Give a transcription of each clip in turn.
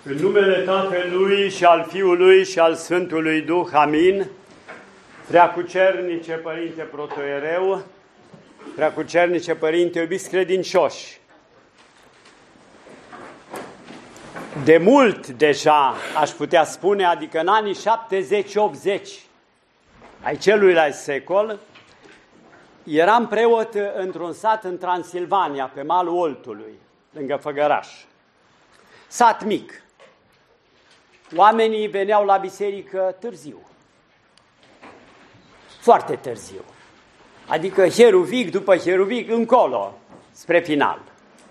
În numele Tatălui și al Fiului și al Sfântului Duh, amin. Preacucernice Părinte Protoiereu, Preacucernice Părinte, iubiți credincioși, de mult deja, aș putea spune, adică în anii 70-80 ai celuilalt secol, eram preot într-un sat în Transilvania, pe malul Oltului, lângă Făgăraș. Sat mic. Oamenii veneau la biserică târziu. Foarte târziu. Adică Heruvic după Heruvic încolo, spre final.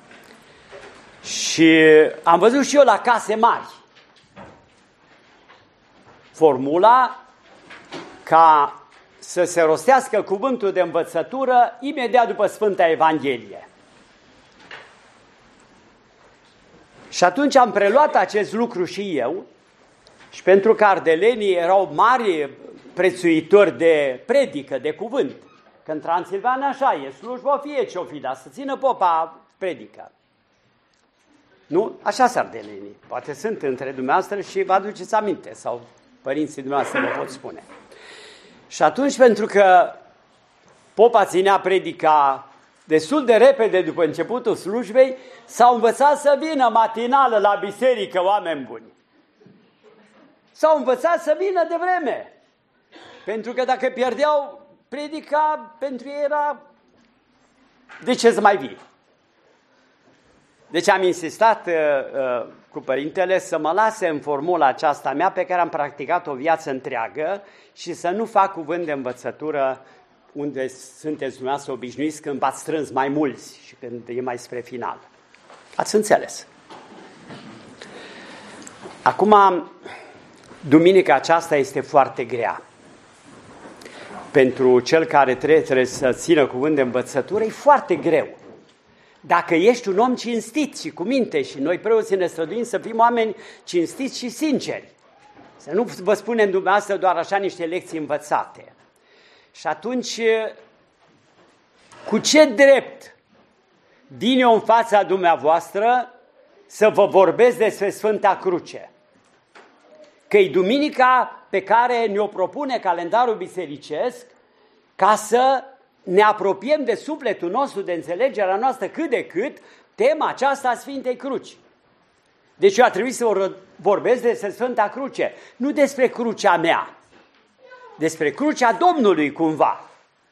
Și am văzut și eu la case mari formula ca să se rostească cuvântul de învățătură imediat după Sfânta Evanghelie. Și atunci am preluat acest lucru și eu, și pentru că ardelenii erau mari prețuitori de predică, de cuvânt, că în Transilvania așa e, slujbă fie ce-o fi, dar să țină popa predică. Nu? Așa sunt ardelenii. Poate sunt între dumneavoastră și vă aduceți aminte, sau părinții dumneavoastră vă pot spune. Și atunci, pentru că popa ținea predica destul de repede după începutul slujbei, s-au învățat să vină matinală la biserică, oameni buni. S-au învățat să vină de vreme. Pentru că dacă pierdeau predica, pentru ei era de ce să mai vii. Deci am insistat cu părintele să mă lase în formula aceasta mea pe care am practicat o viață întreagă și să nu fac cuvânt de învățătură unde sunteți dumneavoastră obișnuiți când v-ați strâns mai mulți și când e mai spre final. Ați înțeles. Acum, duminica aceasta este foarte grea. Pentru cel care trebuie să țină cuvânt de învățătură, e foarte greu. Dacă ești un om cinstit și cu minte, și noi preoții ne străduim să fim oameni cinstiți și sinceri, să nu vă spunem dumneavoastră doar așa niște lecții învățate. Și atunci, cu ce drept vin eu în fața dumneavoastră să vă vorbesc despre Sfânta Cruce? Că e duminica pe care ne-o propune calendarul bisericesc ca să ne apropiem de sufletul nostru, de înțelegerea noastră cât de cât tema aceasta a Sfintei Cruci. Deci eu a trebuit să vorbesc despre Sfânta Cruce, nu despre crucea mea, despre crucea Domnului cumva.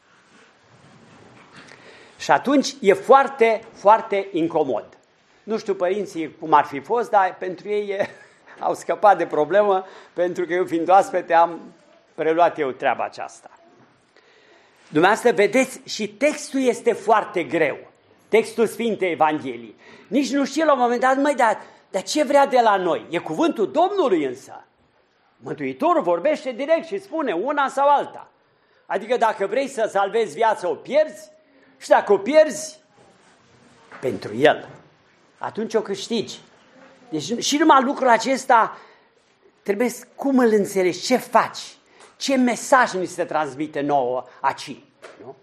Și atunci e foarte, foarte incomod. Nu știu părinții cum ar fi fost, dar pentru ei au scăpat de problemă, pentru că eu fiind oaspete am preluat eu treaba aceasta. Dumneavoastră vedeți, și textul este foarte greu, textul Sfintei Evangheliei. Nici nu știu la un moment dat, dar ce vrea de la noi? E cuvântul Domnului însă. Mântuitorul vorbește direct și spune una sau alta. Adică dacă vrei să salvezi viața, o pierzi, și dacă o pierzi, pentru El, atunci o câștigi. Deci și numai lucrul acesta trebuie, cum îl înțelegi, ce faci, ce mesaj ni se transmite nouă aici. Nu?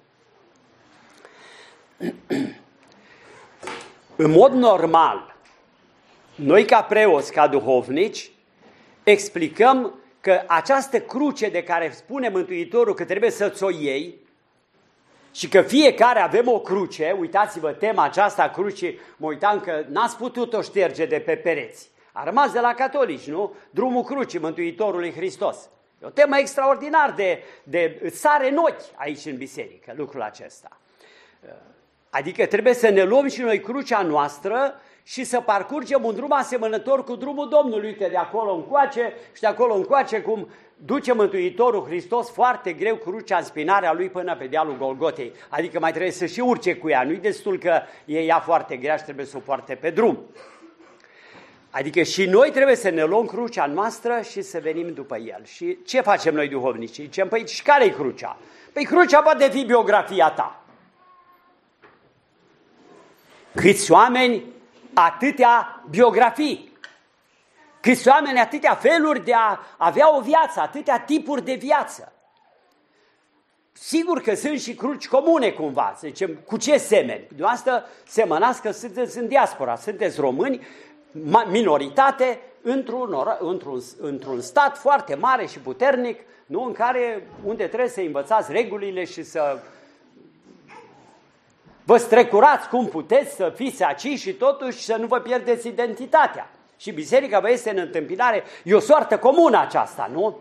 În mod normal, noi ca preoți, ca duhovnici, explicăm că această cruce de care spune Mântuitorul că trebuie să ți-o iei și că fiecare avem o cruce, uitați-vă tema aceasta a crucii, mă uitam că n-ați putut-o șterge de pe pereți. A rămas de la catolici, nu? Drumul crucii Mântuitorului Hristos. E o temă extraordinar de sare în ochi aici în biserică, lucrul acesta. Adică trebuie să ne luăm și noi crucea noastră și să parcurgem un drum asemănător cu drumul Domnului. Uite, de acolo încoace și de acolo încoace, cum duce Mântuitorul Hristos foarte greu crucea în spinarea lui până pe dealul Golgotei. Adică mai trebuie să și urce cu ea. Nu-i destul că e ea foarte grea și trebuie să o poarte pe drum. Adică și noi trebuie să ne luăm crucea noastră și să venim după El. Și ce facem noi duhovnicii? Zicem, păi și care-i crucea? Păi crucea poate fi biografia ta. Câți oameni, atâtea biografii. Câți oameni, atâtea feluri de a avea o viață, atâtea tipuri de viață. Sigur că sunt și cruci comune cumva, să zicem, cu ce semeni? Dumneavoastră semănați că sunteți în diaspora, sunteți români, minoritate, într-un stat foarte mare și puternic, nu? Unde trebuie să învățați regulile și să vă strecurați cum puteți, să fiți aici și totuși să nu vă pierdeți identitatea. Și biserica vă este în întâmpinare. E o soartă comună aceasta, nu?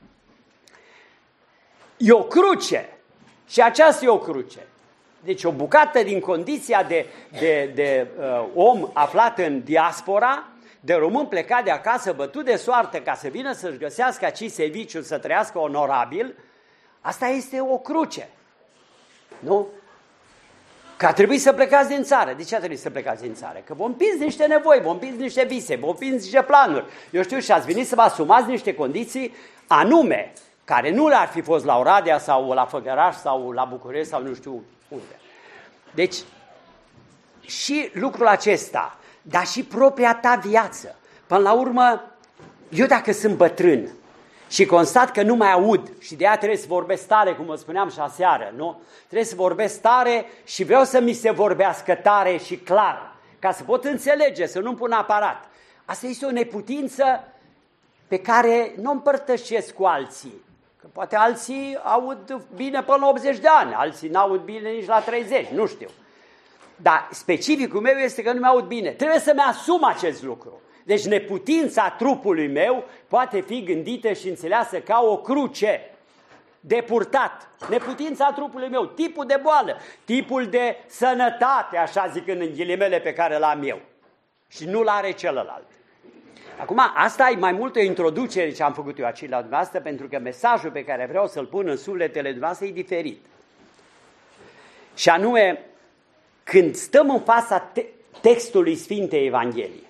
E o cruce. Și aceasta e o cruce. Deci o bucată din condiția de om aflat în diaspora, de român plecat de acasă, bătut de soartă ca să vină să-și găsească aici serviciul, să trăiască onorabil, asta este o cruce. Nu? Că a trebuit să plecați din țară. De ce a trebuit să plecați din țară? Că vom împins niște nevoi, vom împins niște vise, vom împins niște planuri. Eu știu, și ați venit să vă asumați niște condiții anume, care nu le-ar fi fost la Oradea sau la Făgăraș sau la București sau nu știu unde. Deci, și lucrul acesta, dar și propria ta viață. Până la urmă, eu dacă sunt bătrân și constat că nu mai aud și de aia trebuie să vorbesc tare, cum vă spuneam și aseară, nu? Trebuie să vorbesc tare și vreau să mi se vorbească tare și clar, ca să pot înțelege, să nu-mi pun aparat. Asta este o neputință pe care nu împărtășesc cu alții. Că poate alții aud bine până la 80 de ani, alții n-aud bine nici la 30, nu știu. Dar specificul meu este că nu mi-aud bine. Trebuie să-mi asum acest lucru. Deci neputința trupului meu poate fi gândită și înțeleasă ca o cruce de purtat. Neputința trupului meu, tipul de boală, tipul de sănătate, așa zicând în ghilimele pe care l-am eu. Și nu l-are celălalt. Acum, asta e mai mult o introducere ce am făcut eu aici la dumneavoastră, pentru că mesajul pe care vreau să-l pun în sufletele dumneavoastră e diferit. Și anume, când stăm în fața textului Sfintei Evangheliei,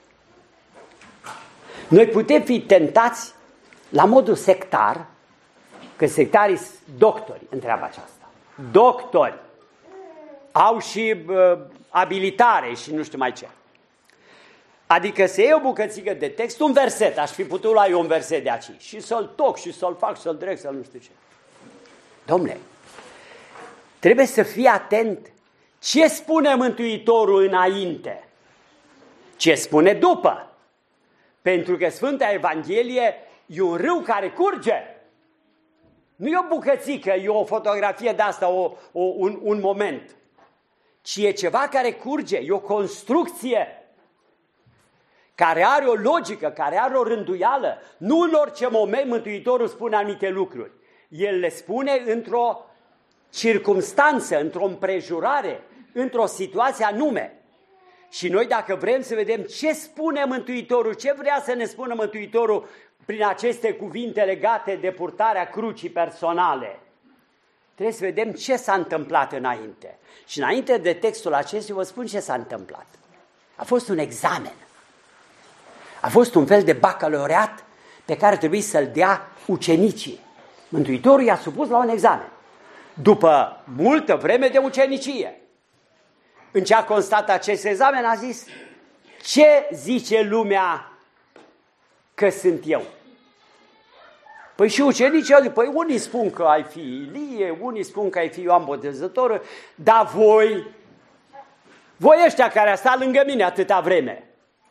noi putem fi tentați la modul sectar, că sectarii sunt doctori în treaba aceasta. Doctori. Au și abilitare și nu știu mai ce. Adică să iei o bucățică de text, un verset, aș fi putut lua eu un verset de aici, și să-l toc, și să-l fac, să-l direct, să-l nu știu ce. Dom'le, trebuie să fii atent ce spune Mântuitorul înainte, ce spune după. Pentru că Sfânta Evanghelie e un râu care curge. Nu e o bucățică, e o fotografie de asta, un moment. Ci e ceva care curge, e o construcție care are o logică, care are o rânduială. Nu în orice moment Mântuitorul spune anumite lucruri. El le spune într-o circumstanță, într-o împrejurare, într-o situație anume. Și noi dacă vrem să vedem ce spune Mântuitorul, ce vrea să ne spună Mântuitorul prin aceste cuvinte legate de purtarea crucii personale, trebuie să vedem ce s-a întâmplat înainte. Și înainte de textul acesta vă spun ce s-a întâmplat. A fost un examen. A fost un fel de bacalaureat pe care trebuie să-l dea ucenicii. Mântuitorul i-a supus la un examen. După multă vreme de ucenicie. În ce a constat acest examen a zis: ce zice lumea că sunt eu? Păi și ucenicii au zis: păi unii spun că ai fi Ilie, unii spun că ai fi Ioan Botezătorul, dar voi ăștia care ați stat lângă mine atâta vreme,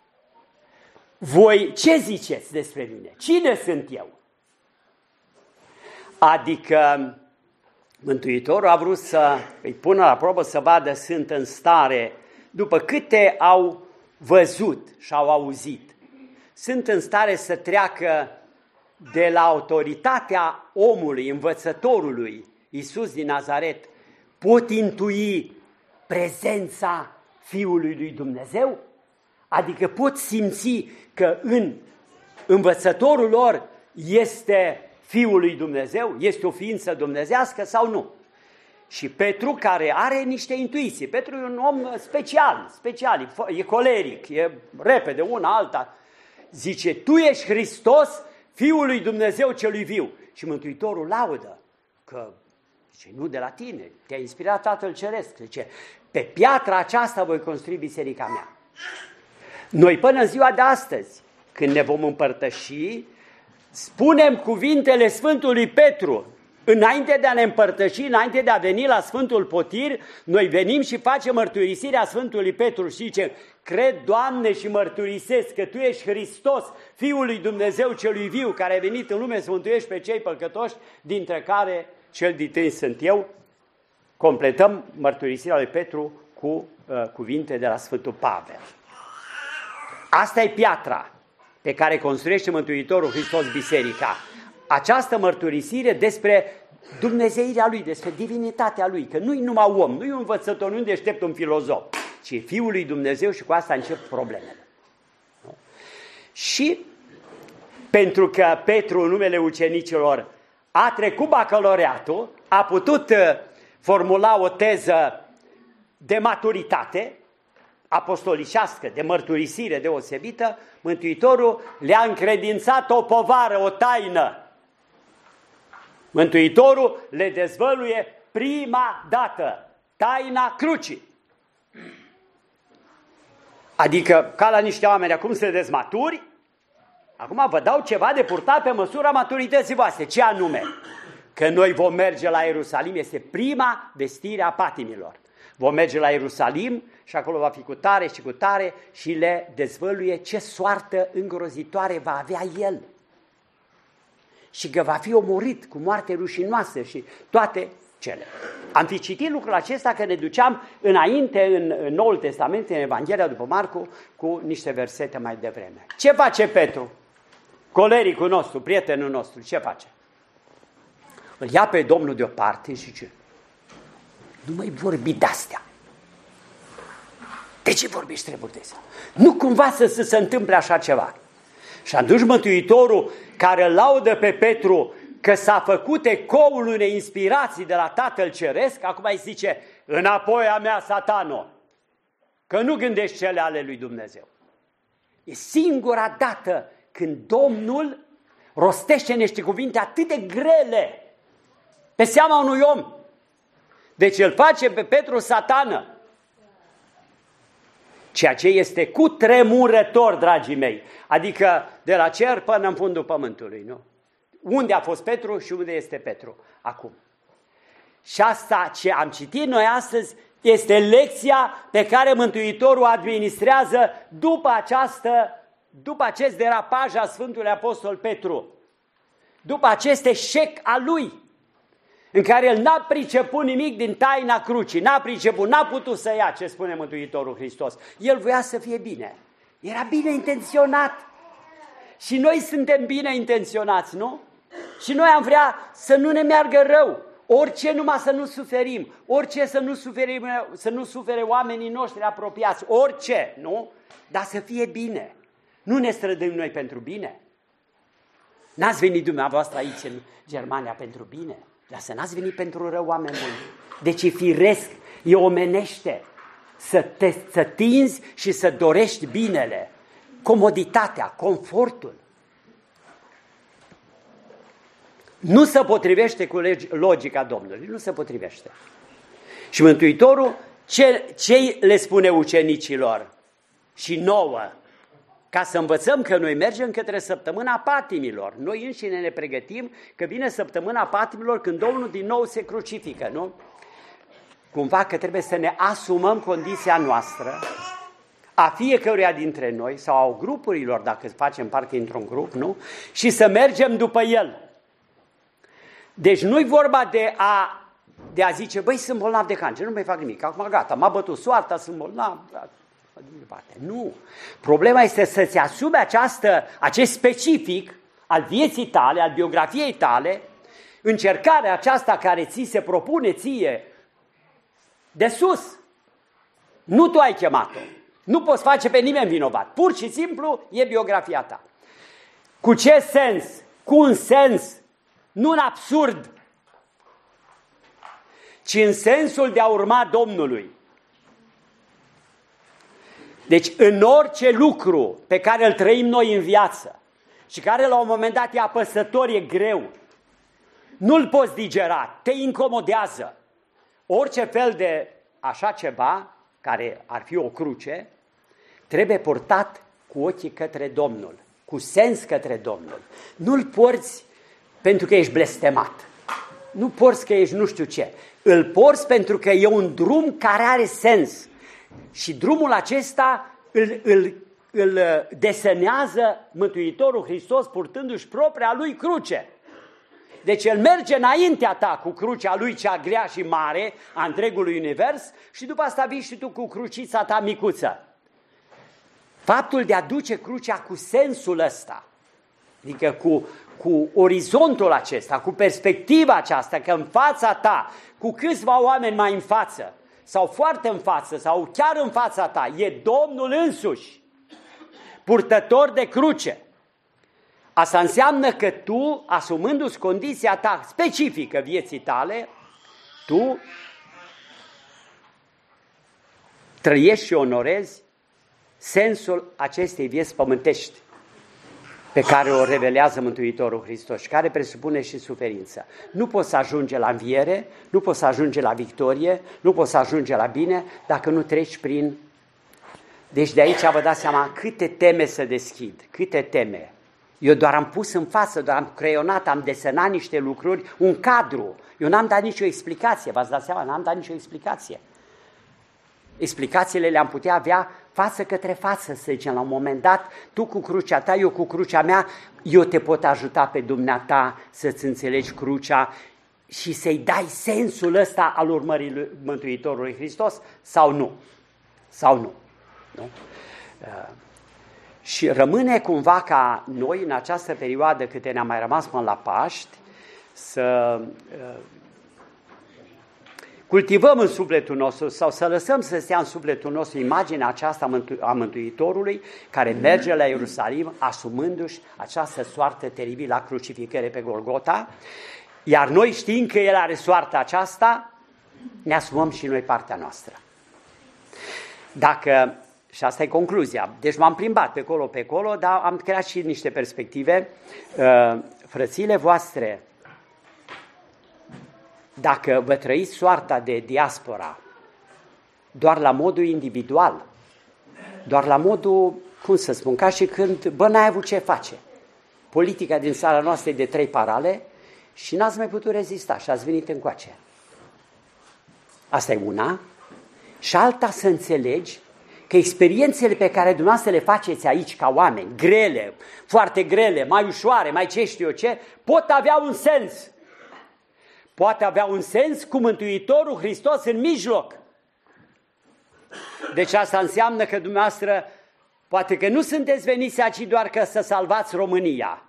voi ce ziceți despre mine? Cine sunt eu? Adică Mântuitorul a vrut să îi pună la probă, să vadă sunt în stare, după câte au văzut și au auzit, sunt în stare să treacă de la autoritatea omului, învățătorului, Iisus din Nazaret, pot intui prezența Fiului lui Dumnezeu? Adică pot simți că în învățătorul lor este Fiul lui Dumnezeu, este o ființă dumnezească sau nu? Și Petru, care are niște intuiții, Petru e un om special, e coleric, e repede una alta, zice: tu ești Hristos, Fiul lui Dumnezeu celui viu. Și Mântuitorul laudă că, zice, nu de la tine, te-a inspirat Tatăl Ceresc, zice: pe piatra aceasta voi construi biserica mea. Noi până în ziua de astăzi, când ne vom împărtăși, spunem cuvintele Sfântului Petru, Înainte de a ne împărtăși, înainte de a veni la Sfântul Potir, noi venim și facem mărturisirea Sfântului Petru și zicem: cred, Doamne, și mărturisesc că Tu ești Hristos, Fiul lui Dumnezeu celui viu, care a venit în lume să mântuiești pe cei păcătoși, dintre care cel din-tâi sunt eu. Completăm mărturisirea lui Petru cu cuvinte de la Sfântul Pavel. Asta e piatra pe care construiește Mântuitorul Hristos biserica. Această mărturisire despre dumnezeirea Lui, despre divinitatea Lui, că nu-i numai om, nu-i un învățător, nu-i un deștept, un filozof, ci Fiul lui Dumnezeu, și cu asta încep problemele. Și pentru că Petru, în numele ucenicilor, a trecut bacalaureatul, a putut formula o teză de maturitate apostolicească, de mărturisire deosebită, Mântuitorul le-a încredințat o povară, o taină. Mântuitorul le dezvăluie prima dată taina crucii. Adică, ca la niște oameni, acum sunteți maturi, acum vă dau ceva de purtat pe măsura maturității voastre. Ce anume? Că noi vom merge la Ierusalim, este prima vestire a patimilor. Vom merge la Ierusalim și acolo va fi cu tare și cu tare și le dezvăluie ce soartă îngrozitoare va avea el. Și că va fi omorât cu moarte rușinoasă și toate cele. Am fi citit lucrul acesta că ne duceam înainte în Noul Testament, în Evanghelia după Marcu, cu niște versete mai devreme. Ce face Petru? Colericul nostru, prietenul nostru, ce face? Îl ia pe Domnul deoparte și zice: nu mai vorbi de-astea. De ce vorbești treburi de astea? Nu cumva să se întâmple așa ceva. Și atunci Mântuitorul, care îl laudă pe Petru că s-a făcut ecoul unei inspirații de la Tatăl Ceresc, acum îi zice: înapoi a mea, Satano, că nu gândești cele ale lui Dumnezeu. E singura dată când Domnul rostește niște cuvinte atât de grele pe seama unui om. Deci îl face pe Petru satană. Ceea ce este cutremurător, dragii mei. Adică de la cer până în fundul pământului, nu? Unde a fost Petru și unde este Petru acum? Și asta ce am citit noi astăzi este lecția pe care Mântuitorul administrează după acest derapaj a Sfântului Apostol Petru. După acest eșec al lui, în care el n-a priceput nimic din taina crucii, n-a priceput, n-a putut să ia ce spune Mântuitorul Hristos. El voia să fie bine. Era bine intenționat. Și noi suntem bine intenționați, nu? Și noi am vrea să nu ne meargă rău. Orice, numai să nu suferim. Orice, să nu sufere oamenii noștri apropiați. Orice, nu? Dar să fie bine. Nu ne strădăm noi pentru bine. N-ați venit dumneavoastră aici în Germania pentru bine. Dar să n-ați venit pentru rău, oameni buni. Deci e firesc, e omenește să tinzi și să dorești binele, comoditatea, confortul. Nu se potrivește cu logica Domnului, nu se potrivește. Și Mântuitorul ce le spune ucenicilor și nouă? Ca să învățăm că noi mergem către săptămâna patimilor. Noi înșine ne pregătim că vine săptămâna patimilor când Domnul din nou se crucifică, nu? Cumva că trebuie să ne asumăm condiția noastră, a fiecăruia dintre noi sau a grupurilor, dacă facem parte într-un grup, nu? Și să mergem după el. Deci nu-i vorba de a zice: băi, sunt bolnav de cancer, nu mai fac nimic, acum gata, m-a bătut soarta, sunt bolnav. Nu. Problema este să-ți asumi acest specific al vieții tale, al biografiei tale, încercarea aceasta care ți se propune ție de sus. Nu tu ai chemat-o. Nu poți face pe nimeni vinovat. Pur și simplu e biografia ta. Cu ce sens? Cu un sens, nu în absurd, ci în sensul de a urma Domnului. Deci în orice lucru pe care îl trăim noi în viață și care la un moment dat e apăsător, e greu, nu-l poți digera, te incomodează. Orice fel de așa ceva, care ar fi o cruce, trebuie purtat cu ochii către Domnul, cu sens către Domnul. Nu-l porți pentru că ești blestemat. nu porți că ești nu știu ce. Îl porți pentru că e un drum care are sens. Și drumul acesta îl desenează Mântuitorul Hristos purtându-și propria lui cruce. Deci El merge înaintea ta cu crucea Lui cea grea și mare a întregului univers și după asta vii și tu cu crucița ta micuță. Faptul de a duce crucea cu sensul ăsta, adică cu orizontul acesta, cu perspectiva aceasta, că în fața ta, cu câțiva oameni mai în față, sau foarte în față, sau chiar în fața ta, e Domnul însuși, purtător de cruce. Asta înseamnă că tu, asumându-ți condiția ta specifică vieții tale, tu trăiești și onorezi sensul acestei vieți pământești pe care o revelează Mântuitorul Hristos și care presupune și suferință. Nu poți să ajungi la înviere, nu poți să ajungi la victorie, nu poți să ajungi la bine dacă nu treci prin... Deci de aici vă dați seama câte teme să deschid, câte teme. Eu doar am pus în față, doar am creionat, am desenat niște lucruri, un cadru. Eu n-am dat nicio explicație, v-ați dat seama, n-am dat nicio explicație. Explicațiile le-am putea avea față către față, să zicem, la un moment dat, tu cu crucea ta, eu cu crucea mea, eu te pot ajuta pe dumneata să-ți înțelegi crucea și să-i dai sensul ăsta al urmării lui Mântuitorului Hristos sau nu. Sau nu. Nu? Și rămâne cumva ca noi în această perioadă câte ne-am mai rămas până la Paști să cultivăm în sufletul nostru sau să lăsăm să stea în sufletul nostru imaginea aceasta a Mântuitorului care merge la Ierusalim asumându-și această soartă teribilă a crucificării pe Golgota, iar noi știind că El are soarta aceasta, ne asumăm și noi partea noastră. Dacă... Și asta e concluzia. Deci m-am plimbat pe acolo, dar am creat și niște perspective. Frățiile voastre, dacă vă trăiți soarta de diaspora doar la modul individual, doar la modul, cum să spun, ca și când, n-ai avut ce face. Politica din țara noastră e de 3 parale și n-ați mai putut rezista și ați venit încoace. Asta e una. Și alta să înțelegi că experiențele pe care dumneavoastră le faceți aici ca oameni, grele, foarte grele, mai ușoare, mai ce știu eu ce, pot avea un sens. Poate avea un sens cu Mântuitorul Hristos în mijloc. Deci asta înseamnă că dumneavoastră, poate că nu sunteți veniți aici doar ca să salvați România.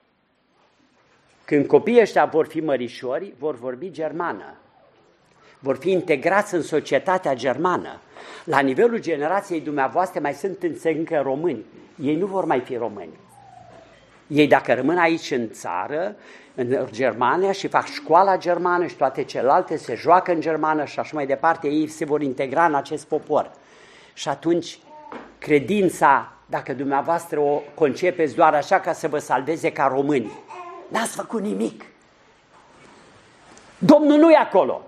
Când copiii ăștia vor fi mărișori, vor vorbi germană. Vor fi integrați în societatea germană. La nivelul generației dumneavoastră mai sunt încă români. Ei nu vor mai fi români. Ei dacă rămân aici în țară, în Germania și fac școala germană și toate celelalte, se joacă în germană și așa mai departe, ei se vor integra în acest popor. Și atunci credința, dacă dumneavoastră o concepeți doar așa ca să vă salveze ca români, n-ați făcut nimic. Domnul nu e acolo.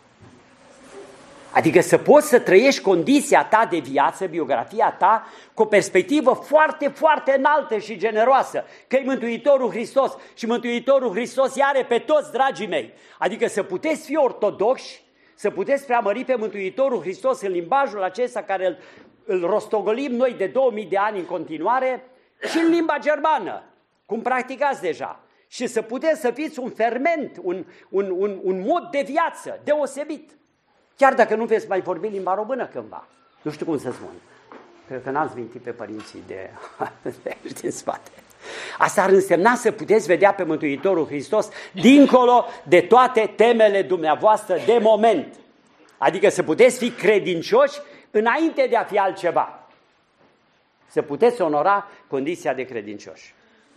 Adică să poți să trăiești condiția ta de viață, biografia ta, cu o perspectivă foarte, foarte înaltă și generoasă, că e Mântuitorul Hristos și Mântuitorul Hristos i are pe toți, dragii mei. Adică să puteți fi ortodoxi, să puteți preamări pe Mântuitorul Hristos în limbajul acesta care îl rostogolim noi de 2000 de ani în continuare și în limba germană, cum practicați deja. Și să puteți să fiți un ferment, un mod de viață deosebit. Chiar dacă nu veți mai vorbi limba română cândva. Nu știu cum să spun. Cred că n-ați mintit pe părinții din spate. Asta ar însemna să puteți vedea pe Mântuitorul Hristos dincolo de toate temele dumneavoastră de moment. Adică să puteți fi credincioși înainte de a fi altceva. Să puteți onora condiția de credincioși.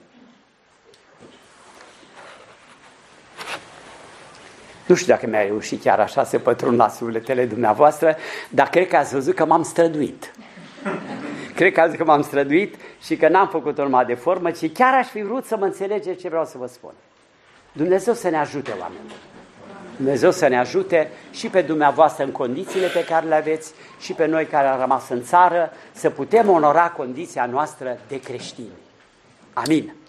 Nu știu dacă mi-a reușit chiar așa să pătrund la sufletele dumneavoastră, dar cred că ați văzut că m-am străduit. Cred că ați văzut că m-am străduit și că n-am făcut-o numai de formă, ci chiar aș fi vrut să mă înțelegeți ce vreau să vă spun. Dumnezeu să ne ajute, oameni. Dumnezeu să ne ajute și pe dumneavoastră în condițiile pe care le aveți și pe noi care am rămas în țară să putem onora condiția noastră de creștini. Amin.